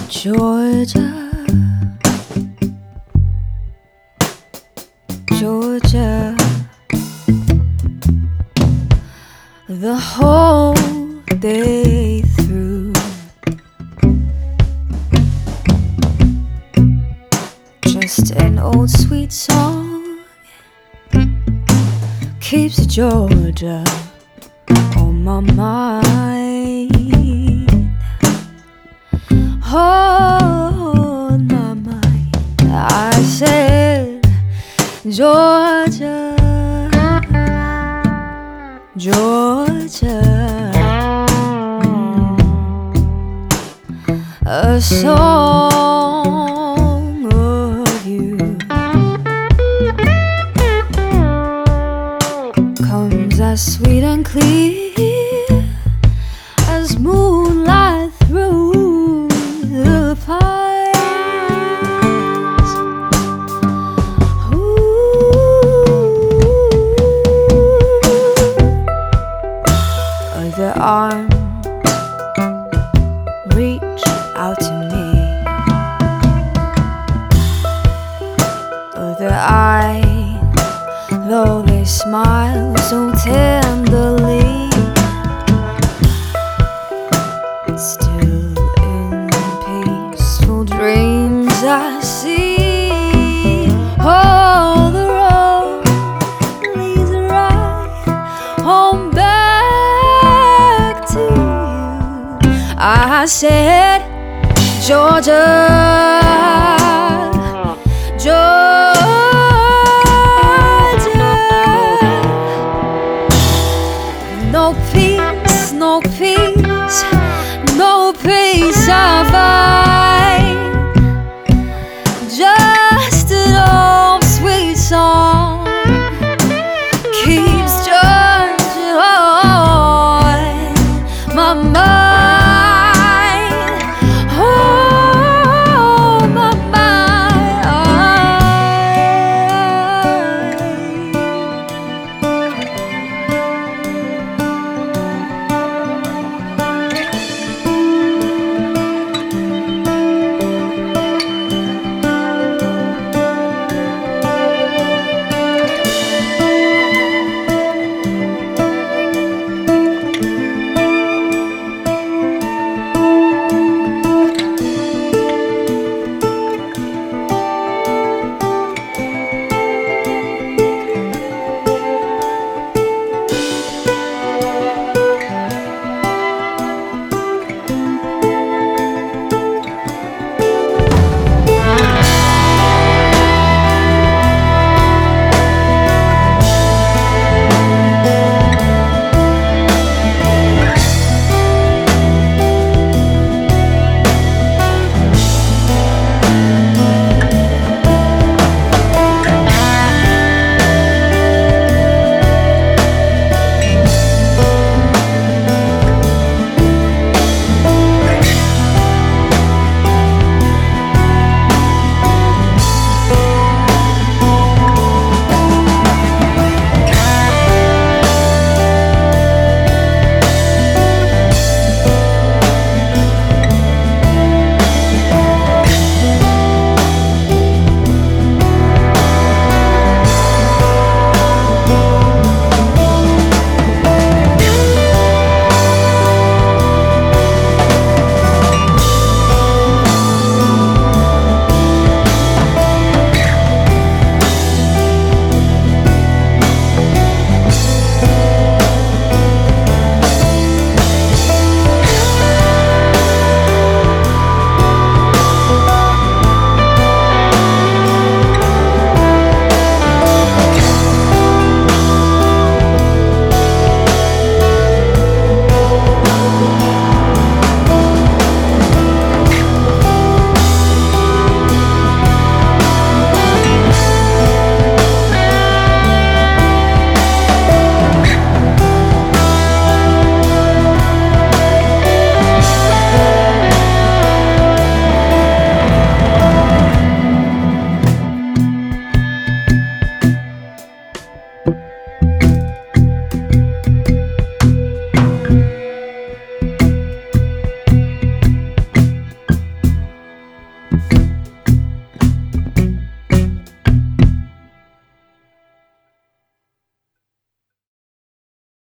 Georgia, Georgia, the whole day through. Just an old sweet song keeps Georgia on my mind. On my mind, I said, Georgia, Georgia, a song of you comes as sweet and clear as moonlight through the pines. Other arms reach out to me, other eyes, though they smile so tenderly, still in peaceful dreams I see. Oh, the road leads right home back to you. I said, Georgia, Georgia, no peace, no peace, no peace.